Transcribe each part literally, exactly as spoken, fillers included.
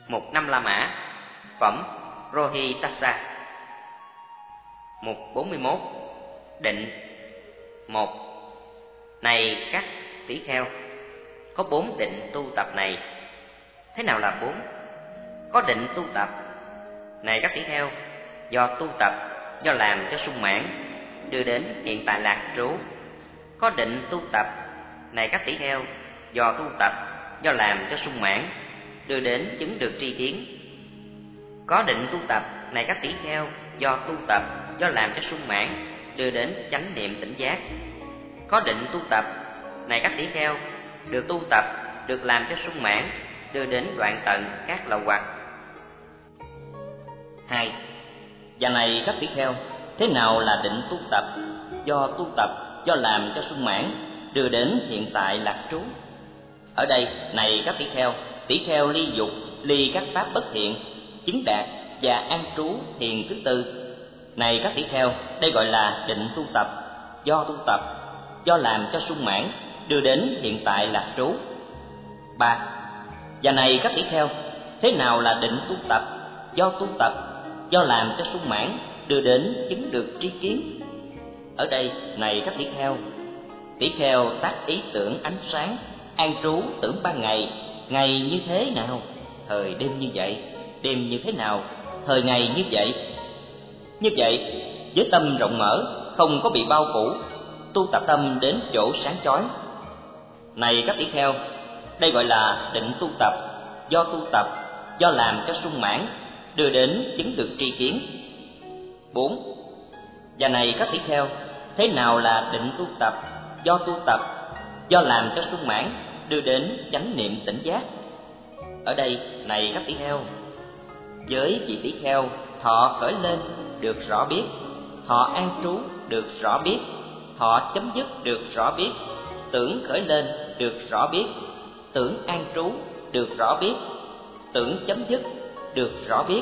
Mục Năm La Mã, phẩm Rohitassa. Mục bốn mươi mốt. Định. Một. Này các tỷ kheo, có bốn định tu tập này. Thế nào là bốn? Có định tu tập. Này các tỷ kheo, do tu tập, do làm cho sung mãn, đưa đến hiện tại lạc trú. Có định tu tập. Này các tỷ kheo, do tu tập, do làm cho sung mãn, đưa đến chứng được tri kiến. Có định tu tập. Này các tỷ kheo, do tu tập, do làm cho sung mãn, đưa đến chánh niệm tỉnh giác. Có định tu tập. Này các tỷ kheo, được tu tập, được làm cho sung mãn, đưa đến đoạn tận các lậu hoặc. Hai. Và này các tỷ kheo, thế nào là định tu tập? Do tu tập, do làm cho sung mãn, đưa đến hiện tại lạc trú. Ở đây, này các tỷ kheo, tỷ kheo ly dục, ly các pháp bất thiện, chứng đạt và an trú thiền thứ tư. Này các tỷ kheo, đây gọi là định tu tập. Do tu tập, do làm cho sung mãn, đưa đến hiện tại lạc trú. Ba. Và này các tỷ kheo, thế nào là định tu tập? Do tu tập, do làm cho sung mãn, đưa đến chứng được tri kiến. Ở đây, này các tỷ kheo, tỷ kheo tác ý tưởng ánh sáng, an trú tưởng ban ngày. Ngày như thế nào? Thời đêm như vậy. Đêm như thế nào? Thời ngày như vậy. Như vậy, với tâm rộng mở, không có bị bao phủ, tu tập tâm đến chỗ sáng chói. Này các tỷ kheo, đây gọi là định tu tập. Do tu tập, do làm cho sung mãn, đưa đến chứng được tri kiến. Bốn. Và này các tỷ kheo, thế nào là định tu tập? Do tu tập, do làm cho sung mãn, đưa đến chánh niệm tỉnh giác. Ở đây, này các tỷ kheo, với vị tỷ kheo, thọ khởi lên được rõ biết, thọ an trú được rõ biết, thọ chấm dứt được rõ biết, tưởng khởi lên được rõ biết, tưởng an trú được rõ biết, tưởng chấm dứt được rõ biết,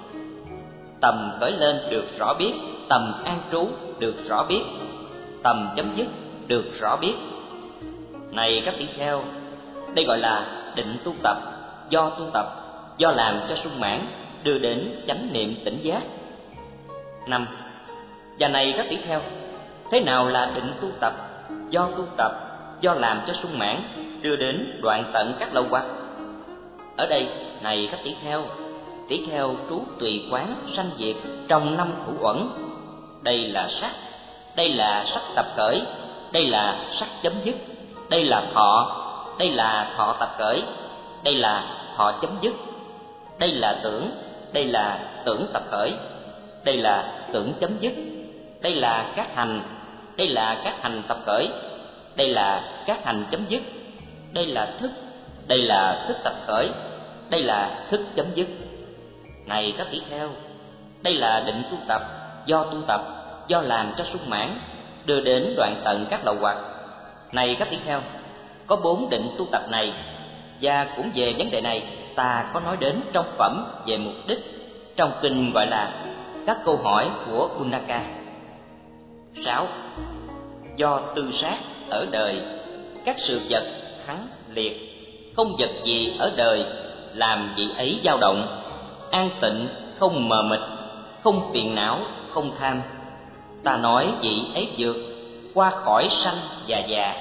tầm khởi lên được rõ biết, tầm an trú được rõ biết, tầm chấm dứt được rõ biết. Này các tỷ kheo, đây gọi là định tu tập. Do tu tập, do làm cho sung mãn, đưa đến chánh niệm tỉnh giác. Năm. Và này các tỷ kheo, thế nào là định tu tập? Do tu tập, do làm cho sung mãn, đưa đến đoạn tận các lậu hoặc. Ở đây, này các tỷ kheo, tỷ kheo trú tùy quán sanh diệt trong năm thủ uẩn. Đây là sắc, đây là sắc tập khởi, đây là sắc chấm dứt, đây là thọ, đây là thọ tập khởi, đây là thọ chấm dứt, đây là tưởng, đây là tưởng tập khởi, đây là tưởng chấm dứt, đây là các hành, đây là các hành tập khởi, đây là các hành chấm dứt, đây là thức, đây là thức tập khởi, đây là thức chấm dứt. Này các tỷ kheo, đây là định tu tập. Do tu tập, do làm cho sung mãn, đưa đến đoạn tận các lậu hoặc. Này các tỷ kheo, có bốn định tu tập này, và cũng về vấn đề này ta có nói đến trong phẩm về mục đích, trong kinh gọi là các câu hỏi của Unaka. Sáu. Do tư sát ở đời, các sự vật thắng liệt, không vật gì ở đời làm vị ấy dao động, an tịnh không mờ mịt, không phiền não, không tham. Ta nói vị ấy vượt qua khỏi sanh và già.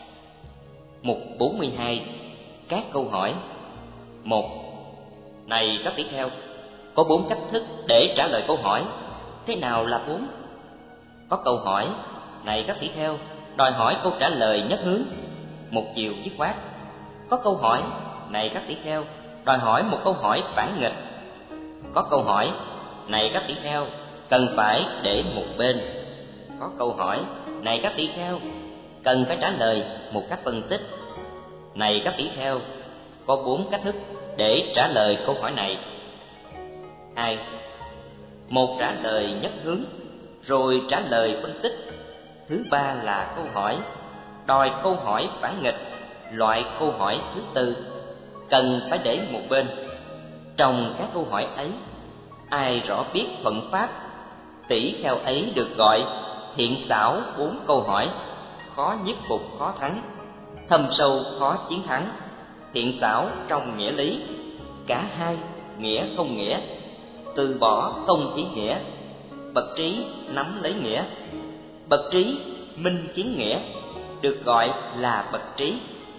Mục bốn mươi hai. Các câu hỏi. Một. Này các tỷ kheo, có bốn cách thức để trả lời câu hỏi. Thế nào là bốn? Có câu hỏi, này các tỷ kheo, đòi hỏi câu trả lời nhất hướng, một chiều dứt khoát. Có câu hỏi, này các tỷ kheo, đòi hỏi một câu hỏi phản nghịch. Có câu hỏi, này các tỷ kheo, cần phải để một bên. Có câu hỏi, này các tỷ kheo, cần phải trả lời một cách phân tích. Này các tỷ kheo, có bốn cách thức để trả lời câu hỏi này. Hai. Một, trả lời nhất hướng, rồi trả lời phân tích. Thứ ba là câu hỏi, đòi câu hỏi phản nghịch, loại câu hỏi thứ tư, cần phải để một bên. Trong các câu hỏi ấy, ai rõ biết thuận pháp, tỷ kheo ấy được gọi thiện xảo bốn câu hỏi, khó nhiếp phục khó thắng, thâm sâu khó chiến thắng, thiện xảo trong nghĩa lý, cả hai, nghĩa không nghĩa, từ bỏ không ý nghĩa. Bậc trí nắm lấy nghĩa, bậc trí minh kiến nghĩa, được gọi là bậc trí.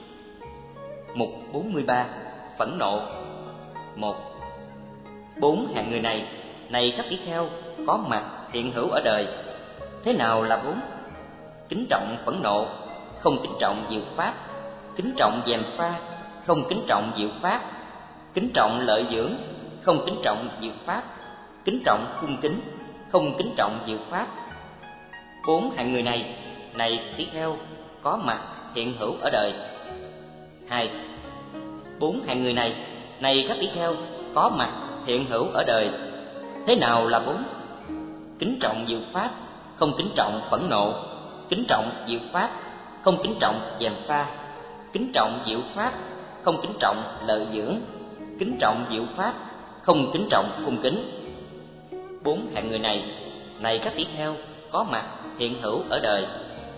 Mục bốn mươi ba. Phẫn nộ. Một. Bốn hạng người này, này các tỷ kheo, có mặt hiện hữu ở đời. Thế nào là bốn? Kính trọng phẫn nộ, không kính trọng diệu pháp; kính trọng gièm pha, không kính trọng diệu pháp; kính trọng lợi dưỡng, không kính trọng diệu pháp; kính trọng cung kính, không kính trọng diệu pháp. Bốn hạng người này, này tỷ kheo, có mặt hiện hữu ở đời. Hai. Bốn hạng người này, này các tỷ kheo, có mặt hiện hữu ở đời. Thế nào là bốn? Kính trọng diệu pháp, không kính trọng phẫn nộ; kính trọng diệu pháp, không kính trọng gièm pha; kính trọng diệu pháp, không kính trọng lợi dưỡng; kính trọng diệu pháp, không kính trọng cung kính. Bốn hạng người này, này các tỷ kheo, có mặt hiện hữu ở đời.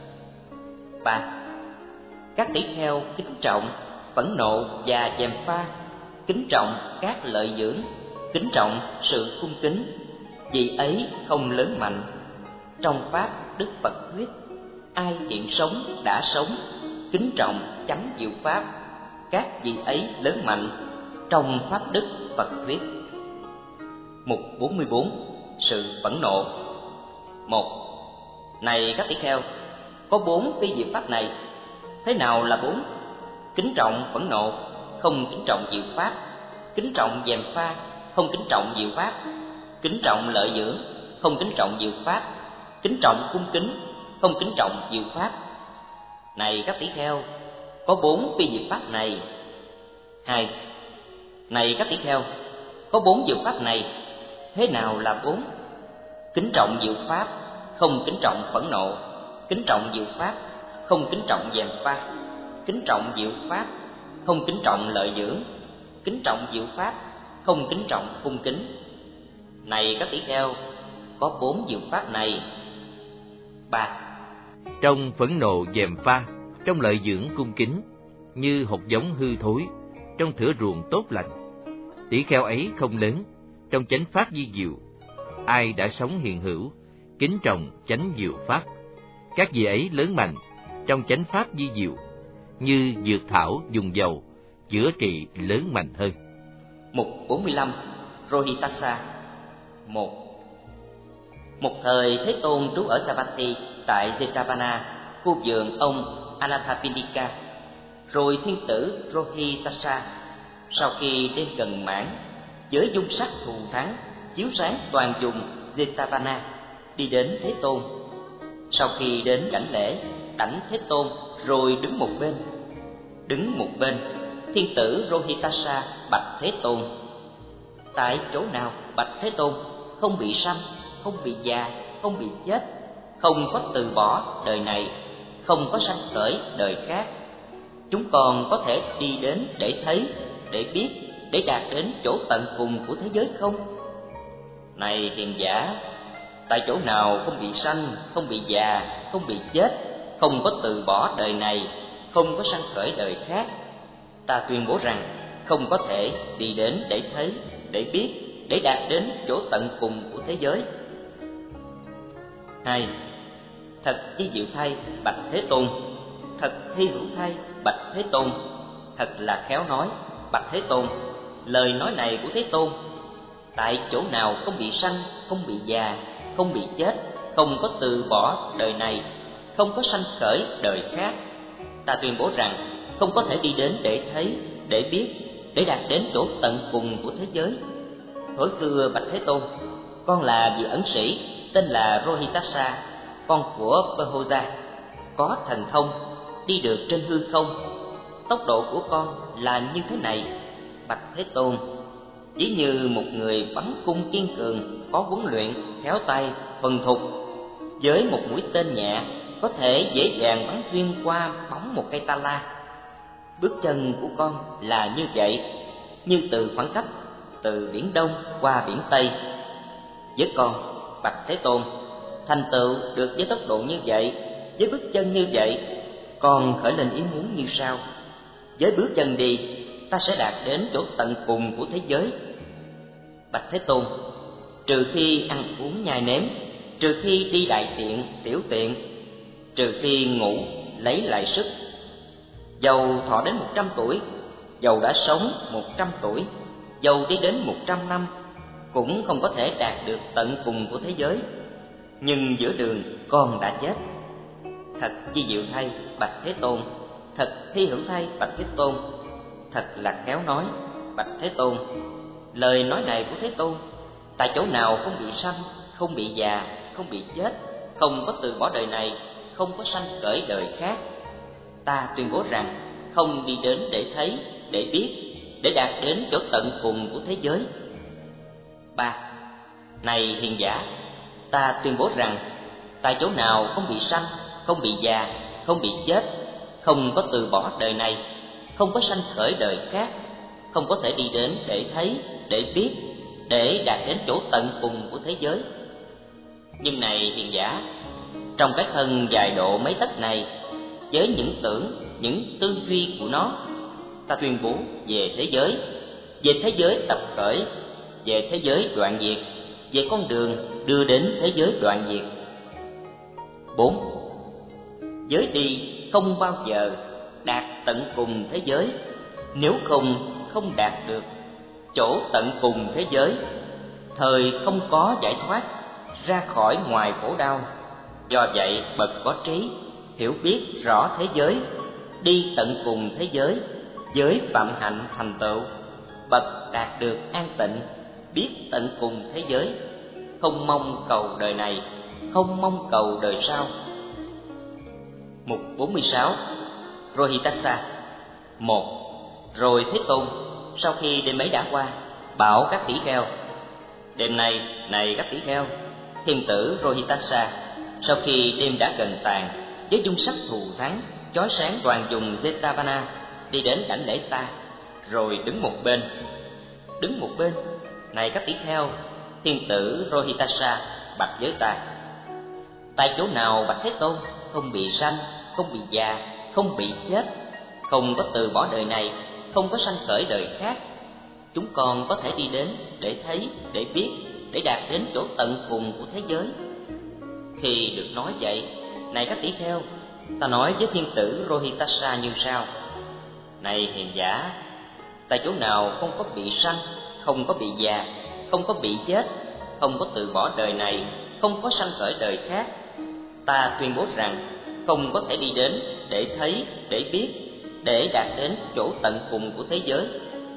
Ba. Các tỷ kheo kính trọng phẫn nộ và gièm pha, kính trọng các lợi dưỡng, kính trọng sự cung kính, vì ấy không lớn mạnh. Trong pháp Đức Phật thuyết, ai hiện sống đã sống, kính trọng chánh diệu pháp, các vị ấy lớn mạnh. Trong pháp Đức Phật thuyết. Mục bốn mươi bốn. Sự phẫn nộ. Một. Này các tỷ kheo, có bốn phi diệu pháp này. Thế nào là bốn? Kính trọng phẫn nộ, không kính trọng diệu pháp; kính trọng gièm pha, không kính trọng diệu pháp; kính trọng lợi dưỡng, không kính trọng diệu pháp; kính trọng cung kính, không kính trọng diệu pháp. Này các tỷ kheo, có bốn phi diệu pháp này. Hai. Này các tỷ kheo, có bốn diệu pháp này. Thế nào là bốn? Kính trọng diệu pháp, không kính trọng phẫn nộ; kính trọng diệu pháp, không kính trọng gièm pha; kính trọng diệu pháp, không kính trọng lợi dưỡng; kính trọng diệu pháp, không kính trọng cung kính. Này các tỷ kheo, có bốn diệu pháp này. Ba. Trong phẫn nộ gièm pha, trong lợi dưỡng cung kính, như hột giống hư thối, trong thửa ruộng tốt lành. Tỷ kheo ấy không lớn, trong chánh pháp di diệu. Ai đã sống hiện hữu, kính trọng chánh diệu pháp, các vị ấy lớn mạnh. Trong chánh pháp di diệu, như dược thảo dùng dầu, chữa trị lớn mạnh hơn. Mục bốn mươi lăm. Rohitassa. Một. Một thời Thế Tôn trú ở Savatthi tại Jetavana, khu vườn ông Anathapindika. Rồi thiên tử Rohitassa, sau khi đêm gần mãn, với dung sắc thù thắng chiếu sáng toàn vùng Jetavana, đi đến Thế Tôn. Sau khi đến đảnh lễ, đảnh Thế Tôn rồi đứng một bên. Đứng một bên, thiên tử Rohitassa bạch Thế Tôn: tại chỗ nào, bạch Thế Tôn, không bị sanh, không bị già, không bị chết, không có từ bỏ đời này, không có sanh khởi đời khác, chúng con có thể đi đến để thấy, để biết, để đạt đến chỗ tận cùng của thế giới không? Này hiền giả, tại chỗ nào không bị sanh, không bị già, không bị chết, không có từ bỏ đời này, không có sanh khởi đời khác, ta tuyên bố rằng không có thể đi đến để thấy, để biết, để đạt đến chỗ tận cùng của thế giới. Hai. Thật chi diệu thay, bạch Thế Tôn. Thật hy hữu thay, bạch Thế Tôn. Thật là khéo nói, bạch Thế Tôn. Lời nói này của Thế Tôn: tại chỗ nào không bị sanh, không bị già, không bị chết, không có từ bỏ đời này, không có sanh khởi đời khác, ta tuyên bố rằng không có thể đi đến để thấy, để biết, để đạt đến chỗ tận cùng của thế giới. Thuở xưa bạch Thế Tôn, con là vị ẩn sĩ tên là Rohitassa, con của Perhoja, có thần thông, đi được trên hư không. Tốc độ của con là như thế này, bạch Thế Tôn: chỉ như một người bắn cung kiên cường, có huấn luyện, khéo tay, thuần thục, với một mũi tên nhẹ có thể dễ dàng bắn xuyên qua bóng một cây ta la. Bước chân của con là như vậy, như từ khoảng cách từ biển Đông qua biển Tây. Với con, bạch Thế Tôn, thành tựu được với tốc độ như vậy, với bước chân như vậy, con khởi lên ý muốn như sau: với bước chân đi, ta sẽ đạt đến chỗ tận cùng của thế giới. Bạch Thế Tôn, trừ khi ăn uống nhai nếm, trừ khi đi đại tiện, tiểu tiện, trừ khi ngủ lấy lại sức, dầu thọ đến một trăm tuổi, dầu đã sống một trăm tuổi, dầu đi đến một trăm năm, cũng không có thể đạt được tận cùng của thế giới. Nhưng giữa đường con đã chết. Thật chi diệu thay, Bạch Thế Tôn, thật hy hữu thay, Bạch Thế Tôn, thật là khéo nói, Bạch Thế Tôn. Lời nói này của Thế Tôn, tại chỗ nào không bị sanh, không bị già, không bị chết, không có từ bỏ đời này, không có sanh khởi đời khác, ta tuyên bố rằng không đi đến để thấy, để biết, để đạt đến chỗ tận cùng của thế giới. Ba. Này hiền giả, ta tuyên bố rằng tại chỗ nào không bị sanh, không bị già, không bị chết, không có từ bỏ đời này, không có sanh khởi đời khác, không có thể đi đến để thấy, để biết, để đạt đến chỗ tận cùng của thế giới. Nhưng này hiền giả, trong cái thân dài độ mấy tấc này, với những tưởng, những tư duy của nó, ta tuyên bố về thế giới, về thế giới tập khởi, về thế giới đoạn diệt, về con đường đưa đến thế giới đoạn diệt. Bốn. Giới đi không bao giờ đạt tận cùng thế giới, nếu không không đạt được chỗ tận cùng thế giới, thời không có giải thoát ra khỏi ngoài khổ đau. Do vậy bậc có trí hiểu biết rõ thế giới, đi tận cùng thế giới, giới phạm hạnh thành tựu, bậc đạt được an tịnh, biết tận cùng thế giới, không mong cầu đời này, không mong cầu đời sau. Mục bốn mươi sáu. Rohitassa. Một. Rồi Thế Tôn sau khi đêm ấy đã qua, bảo các tỷ kheo: đêm nay, này các tỷ kheo, thiên tử Rohitassa sau khi đêm đã gần tàn, với dung sắc thù thắng chói sáng toàn vùng Jetavana, đi đến đảnh lễ ta, rồi đứng một bên. Đứng một bên, này các tỷ kheo, thiên tử Rohitassa bạch với ta: tại chỗ nào, Bạch Thế Tôn, không bị sanh, không bị già, không bị chết, không có từ bỏ đời này, không có sanh khởi đời khác, chúng con có thể đi đến để thấy, để biết, để đạt đến chỗ tận cùng của thế giới. Khi được nói vậy, này các tỷ kheo, ta nói với thiên tử Rohitassa như sau: này hiền giả, tại chỗ nào không có bị sanh, không có bị già, không có bị chết, không có từ bỏ đời này, không có sanh khởi đời khác, ta tuyên bố rằng không có thể đi đến để thấy, để biết, để đạt đến chỗ tận cùng của thế giới.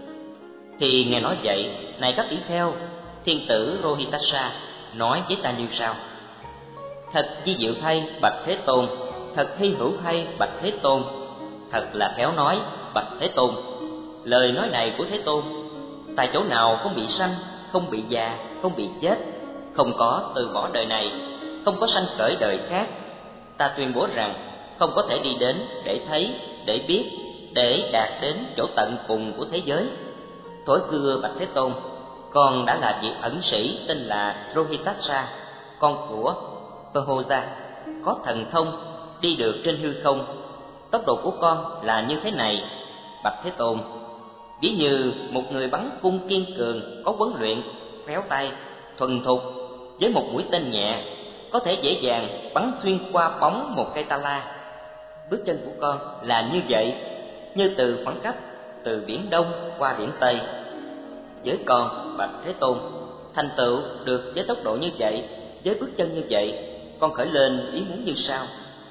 Thì nghe nói vậy, này các tỷ kheo, thiên tử Rohitassa nói với ta như sau: thật vi diệu thay, Bạch Thế Tôn, thật hy hữu thay, Bạch Thế Tôn, thật là khéo nói, Bạch Thế Tôn. Lời nói này của Thế Tôn, tại chỗ nào không bị sanh, không bị già, không bị chết, không có từ bỏ đời này, không có sanh khởi đời khác, ta tuyên bố rằng không có thể đi đến để thấy, để biết, để đạt đến chỗ tận cùng của thế giới. Thổi xưa, Bạch Thế Tôn, con đã là vị ẩn sĩ tên là Rohitassa, con của Perhoza, có thần thông, đi được trên hư không. Tốc độ của con là như thế này, Bạch Thế Tôn: ví như một người bắn cung kiên cường, có huấn luyện, khéo tay, thuần thục, với một mũi tên nhẹ, có thể dễ dàng bắn xuyên qua bóng một cây ta la. Bước chân của con là như vậy, như từ khoảng cách từ biển Đông qua biển Tây. Với con, Bạch Thế Tôn, thành tựu được với tốc độ như vậy, với bước chân như vậy, con khởi lên ý muốn như sau: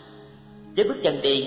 với bước chân đi,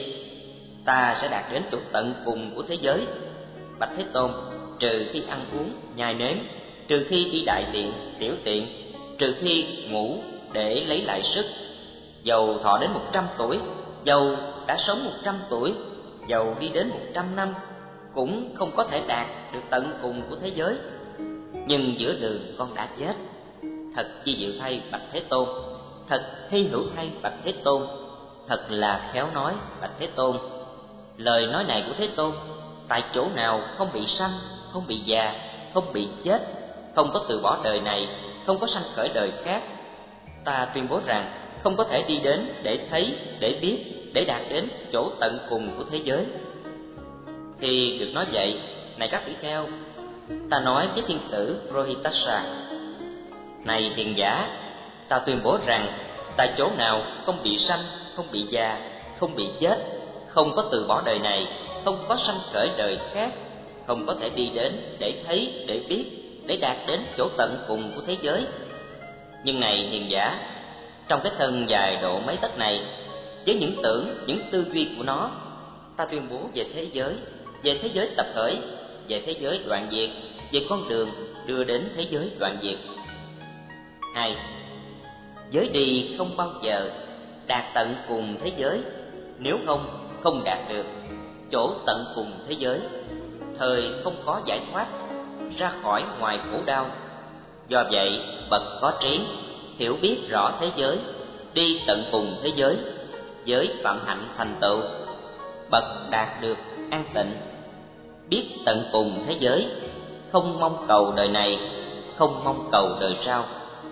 ta sẽ đạt đến chỗ tận cùng của thế giới. Bạch Thế Tôn, trừ khi ăn uống nhai nếm, trừ khi đi đại tiện, tiểu tiện, trừ khi ngủ để lấy lại sức, dầu thọ đến một trăm tuổi, dầu đã sống một trăm tuổi, dầu đi đến một trăm năm, cũng không có thể đạt được tận cùng của thế giới. Nhưng giữa đường con đã chết. Thật vi diệu thay, Bạch Thế Tôn, thật hy hữu thay, Bạch Thế Tôn, thật là khéo nói, Bạch Thế Tôn. Lời nói này của Thế Tôn, tại chỗ nào không bị sanh, không bị già, không bị chết, không có từ bỏ đời này, không có sanh khởi đời khác, ta tuyên bố rằng không có thể đi đến để thấy, để biết, để đạt đến chỗ tận cùng của thế giới. Khi được nói vậy, này các tỷ kheo, ta nói với thiên tử Rohitasa: Này hiền giả, ta tuyên bố rằng tại chỗ nào không bị sanh, không bị già, không bị chết, không có từ bỏ đời này, không có sanh khởi đời khác, không có thể đi đến để thấy, để biết, để đạt đến chỗ tận cùng của thế giới. Nhưng này hiền giả, trong cái thân dài độ mấy tấc này, với những tưởng, những tư duy của nó, ta tuyên bố về thế giới, về thế giới tập khởi, về thế giới đoạn diệt, về con đường đưa đến thế giới đoạn diệt. Hai, giới đi không bao giờ đạt tận cùng thế giới, nếu không, không đạt được chỗ tận cùng thế giới, thời không có giải thoát, ra khỏi ngoài khổ đau. Do vậy, bậc có trí, hiểu biết rõ thế giới, đi tận cùng thế giới, giới phạm hạnh thành tựu, bậc đạt được an tịnh, biết tận cùng thế giới, không mong cầu đời này, không mong cầu đời sau.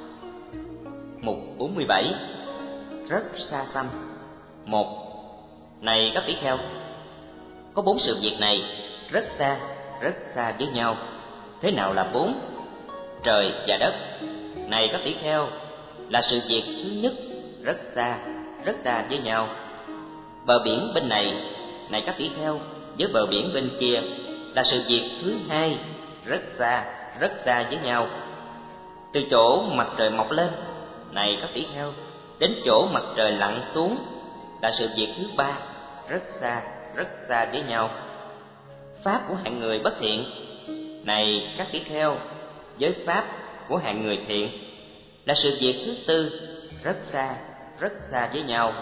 Mục bốn mươi bảy. Rất xa xăm. Một, này các tỷ kheo, có bốn sự việc này rất xa, rất xa với nhau. Thế nào là bốn? Trời và đất. Này các tỷ kheo, là sự việc thứ nhất, rất xa, rất xa với nhau. Bờ biển bên này, này các tỷ kheo, với bờ biển bên kia, là sự việc thứ hai, rất xa, rất xa với nhau. Từ chỗ mặt trời mọc lên, này các tỷ kheo, đến chỗ mặt trời lặn xuống, là sự việc thứ ba, rất xa, rất xa với nhau. Pháp của hạng người bất thiện, này các tỷ kheo, với pháp của hạng người thiện, là sự việc thứ tư, rất xa, rất xa với nhau.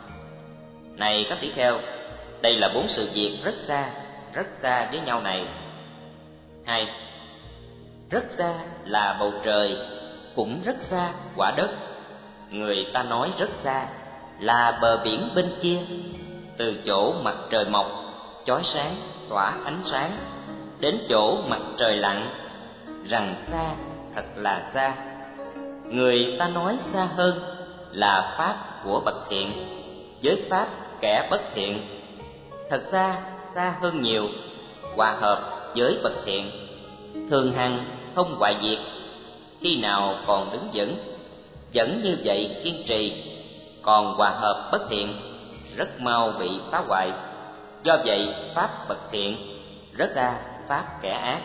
Này các tỷ kheo, đây là bốn sự việc rất xa, rất xa với nhau này. Hai, rất xa là bầu trời, cũng rất xa quả đất. Người ta nói rất xa là bờ biển bên kia, từ chỗ mặt trời mọc chói sáng tỏa ánh sáng đến chỗ mặt trời lặn, rằng xa thật là xa. Người ta nói xa hơn là pháp của bậc thiện với pháp kẻ bất thiện. Thật ra xa hơn nhiều, hòa hợp với bậc thiện, thường hằng không hoại diệt. Khi nào còn đứng vững, vẫn như vậy kiên trì, còn hòa hợp bất thiện, rất mau bị phá hoại. Do vậy pháp bậc thiện rất ra pháp kẻ ác.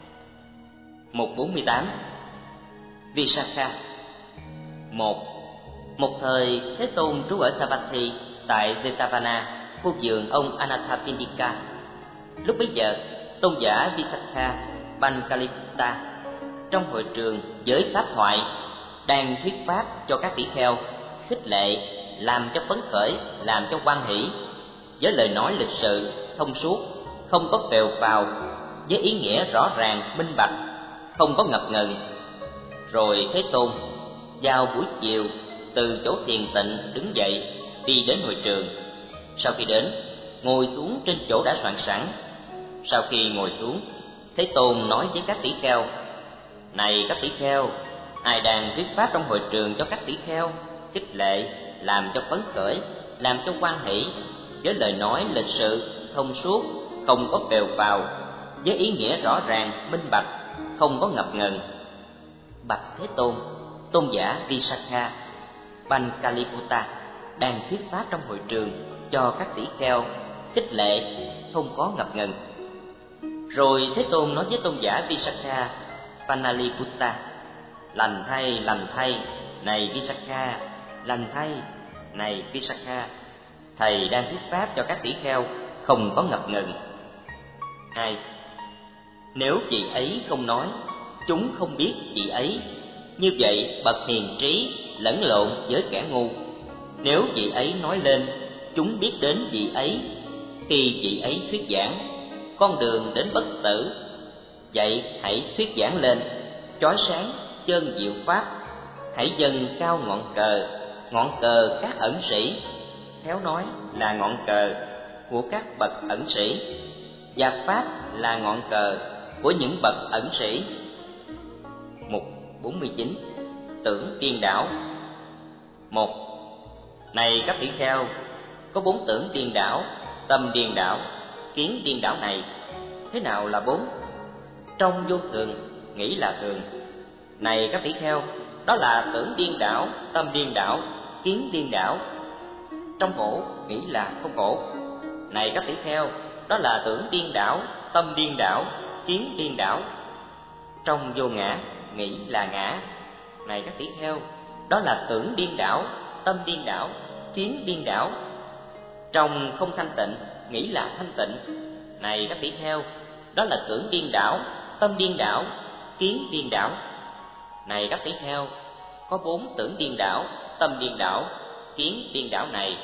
Mục bốn mươi tám. Visakha. Một, một thời Thế Tôn trú ở Savatthi tại Jetavana, khu vườn ông Anathapindika. Lúc bấy giờ, tôn giả Visakha Bankaliputta trong hội trường với pháp thoại đang thuyết pháp cho các tỷ kheo, khích lệ, làm cho phấn khởi, làm cho hoan hỷ, với lời nói lịch sự, thông suốt, không có phèo phào, với ý nghĩa rõ ràng, minh bạch, không có ngập ngừng. Rồi Thế Tôn vào buổi chiều từ chỗ thiền tịnh đứng dậy đi đến hội trường. Sau khi đến, ngồi xuống trên chỗ đã soạn sẵn. Sau khi ngồi xuống, Thế Tôn nói với các tỷ kheo: Này các tỷ kheo, ai đang thuyết pháp trong hội trường cho các tỷ kheo, khích lệ, làm cho phấn khởi, làm cho hoan hỷ, với lời nói lịch sự, thông suốt, không có phèo phào, với ý nghĩa rõ ràng, minh bạch, không có ngập ngừng. Bạch Thế Tôn, tôn giả Visakha Bankaliputta đang thuyết pháp trong hội trường cho các tỷ kheo, khích lệ, không có ngập ngừng. Rồi Thế Tôn nói với tôn giả Visakha Bankaliputta: Lành thay, lành thay, này Visakha, lành thay, này Visakha, thầy đang thuyết pháp cho các tỷ kheo, không có ngập ngừng. Hai, nếu vị ấy không nói, chúng không biết vị ấy. Như vậy bậc hiền trí lẫn lộn với kẻ ngu. Nếu vị ấy nói lên, chúng biết đến vị ấy. Khi vị ấy thuyết giảng con đường đến bất tử, vậy hãy thuyết giảng lên, chói sáng chân diệu pháp. Hãy dâng cao ngọn cờ, ngọn cờ các ẩn sĩ, khéo nói là ngọn cờ của các bậc ẩn sĩ, và pháp là ngọn cờ của những bậc ẩn sĩ. Mục bốn mươi chín. Tưởng điên đảo. Một, này các tỷ kheo, có bốn tưởng điên đảo, tâm điên đảo, kiến điên đảo này. thế nào là bốn? Trong vô thường nghĩ là thường. Này các tỷ kheo, đó là tưởng điên đảo, tâm điên đảo, kiến điên đảo. Trong khổ nghĩ là không khổ. Này các tỷ kheo, đó là tưởng điên đảo, tâm điên đảo, kiến điên đảo. Trong vô ngã nghĩ là ngã. Này các tỷ kheo, đó là tưởng điên đảo, tâm điên đảo, kiến điên đảo. Trong không thanh tịnh nghĩ là thanh tịnh. Này các tỷ kheo, đó là tưởng điên đảo, tâm điên đảo, kiến điên đảo. Này các tỷ kheo, có bốn tưởng điên đảo, tâm điên đảo, kiến điên đảo này.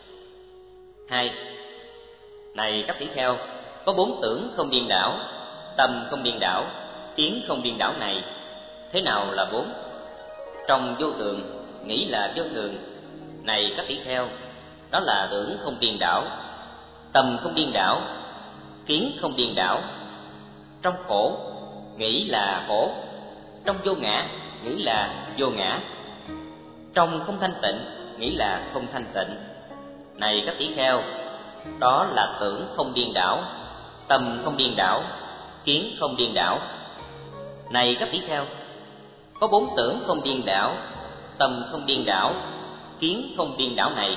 Hai. Này các tỷ kheo, có bốn tưởng không điên đảo, tâm không điên đảo, kiến không điên đảo này. Thế nào là bốn? Trong vô thường nghĩ là vô thường. Này các tỷ kheo, đó là tưởng không điên đảo, tâm không điên đảo, kiến không điên đảo. Trong khổ nghĩ là khổ. Trong vô ngã nghĩ là vô ngã. Trong không thanh tịnh nghĩ là không thanh tịnh. Này các tỷ kheo, đó là tưởng không điên đảo, tâm không điên đảo, kiến không điên đảo. Này các tỷ kheo, có bốn tưởng không điên đảo, tâm không điên đảo, kiến không điên đảo này.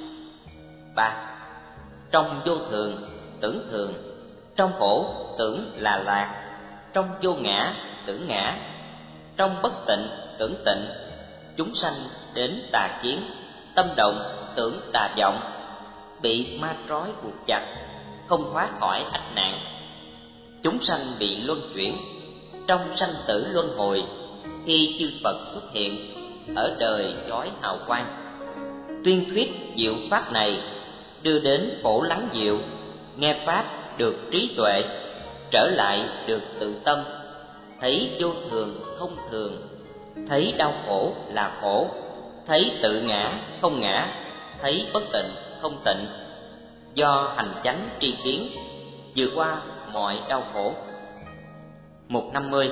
Ba. Trong vô thường tưởng thường. Trong khổ tưởng là lạc. Trong vô ngã tưởng ngã. Trong bất tịnh tưởng tịnh. Chúng sanh đến tà kiến, tâm động tưởng tà vọng. Bị ma trói buộc chặt, không thoát khỏi ách nạn. Chúng sanh bị luân chuyển, trong sanh tử luân hồi. Khi chư Phật xuất hiện, ở đời chói hào quang. Tuyên thuyết diệu pháp này, đưa đến khổ lắng dịu. Nghe pháp được trí tuệ, trở lại được tự tâm. Thấy vô thường không thường, thấy đau khổ là khổ, thấy tự ngã không ngã, thấy bất tịnh không tịnh. Do hành chánh tri kiến, vượt qua mọi đau khổ. Mục năm mươi.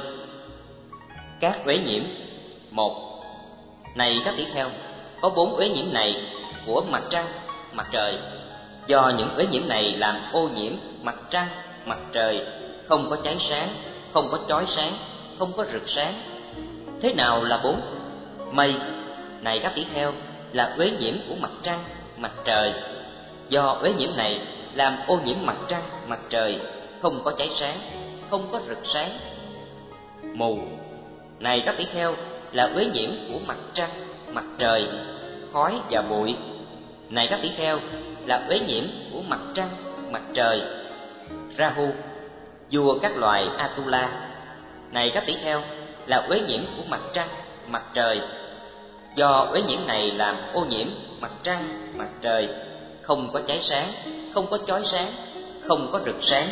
Các uế nhiễm. Một. Này các tỷ kheo, có bốn uế nhiễm này của mặt trăng, mặt trời. Do những uế nhiễm này làm ô nhiễm mặt trăng, mặt trời, không có cháy sáng, không có chói sáng, không có rực sáng. Thế nào là bốn? Mây. Này các tỷ kheo, là uế nhiễm của mặt trăng, mặt trời. Do uế nhiễm này làm ô nhiễm mặt trăng, mặt trời, không có cháy sáng, không có rực sáng. Mù. Này các tỷ kheo, là uế nhiễm của mặt trăng, mặt trời, khói và bụi. Này các tỷ kheo, là uế nhiễm của mặt trăng, mặt trời. Rahu, vua các loài Atula. Này các tỷ kheo, là uế nhiễm của mặt trăng, mặt trời. Do uế nhiễm này làm ô nhiễm mặt trăng, mặt trời, không có cháy sáng, không có chói sáng, không có rực sáng.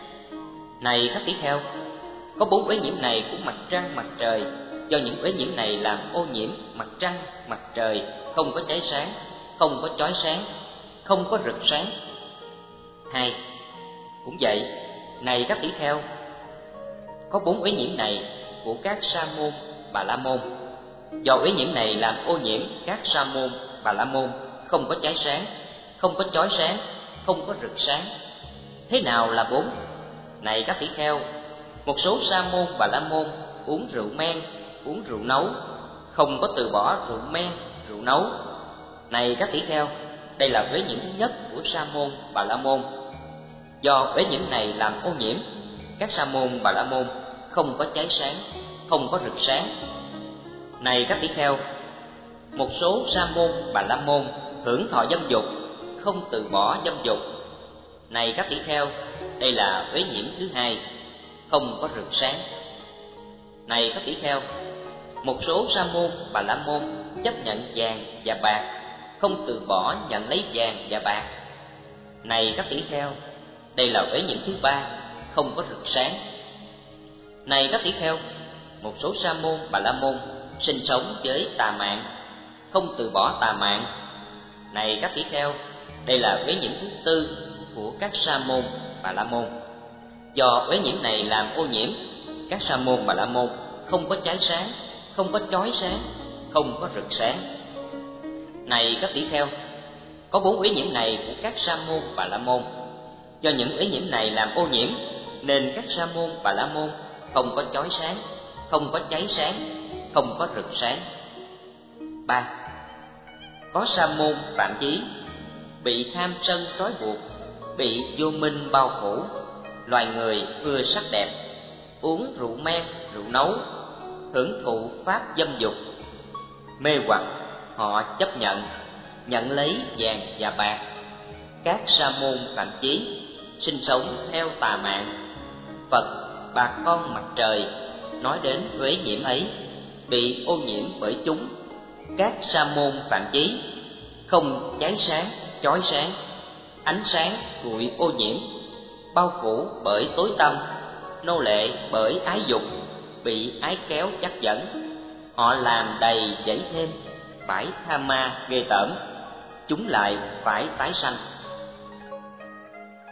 Này các tỷ kheo, có bốn uế nhiễm này của mặt trăng, mặt trời. Do những uế nhiễm này làm ô nhiễm mặt trăng, mặt trời, không có cháy sáng, không có chói sáng, không có rực sáng. Hai. Cũng vậy, này các tỷ kheo, có bốn uế nhiễm này của các sa môn, bà la môn. Do uế nhiễm này làm ô nhiễm các sa môn, bà la môn, không có cháy sáng, không có chói sáng, không có rực sáng. Thế nào là bốn? Này các tỷ kheo, một số sa môn, bà la môn uống rượu men, uống rượu nấu, không có từ bỏ rượu men, rượu nấu. Này các tỷ kheo, đây là uế nhiễm thứ nhất của sa môn, bà la môn. Do uế nhiễm này làm ô nhiễm các sa môn, bà la môn, không có cháy sáng, không có rực sáng. Này các tỷ kheo, một số sa môn, bà la môn hưởng thọ dâm dục, không từ bỏ dâm dục. Này các tỷ kheo, đây là uế nhiễm thứ hai, không có rực sáng. Này các tỷ kheo, một số sa môn, bà la môn chấp nhận vàng và bạc, không từ bỏ nhận lấy vàng và bạc. Này các tỷ kheo, đây là uế nhiễm thứ ba, không có rực sáng. Này các tỷ kheo, một số sa môn, bà la môn sinh sống với tà mạng, không từ bỏ tà mạng. Này các tỷ kheo, đây là uế nhiễm thứ tư của các sa môn, bà la môn. Do uế nhiễm này làm ô nhiễm các sa môn, bà la môn, không có cháy sáng, không có chói sáng, không có rực sáng. Này các tỷ kheo, có bốn uế nhiễm này của các sa môn, bà la môn. Do những uế nhiễm này làm ô nhiễm nên các sa môn Bà La Môn không có chói sáng, không có cháy sáng, không có rực sáng. Ba. Có sa môn Phạm Chí, bị tham sân trói buộc, bị vô minh bao phủ, loài người ưa sắc đẹp, uống rượu men, rượu nấu, hưởng thụ pháp dâm dục, mê hoặc họ chấp nhận, nhận lấy vàng và bạc. Các sa môn Phạm Chí sinh sống theo tà mạng. Phật, bà con mặt trời, nói đến uế nhiễm ấy, bị ô nhiễm bởi chúng. Các sa môn Phạm Chí không cháy sáng, chói sáng, ánh sáng bụi ô nhiễm, bao phủ bởi tối tăm, nô lệ bởi ái dục, bị ái kéo dắt dẫn. Họ làm đầy dẫy thêm, phải tha ma ghê tởm, chúng lại phải tái sanh.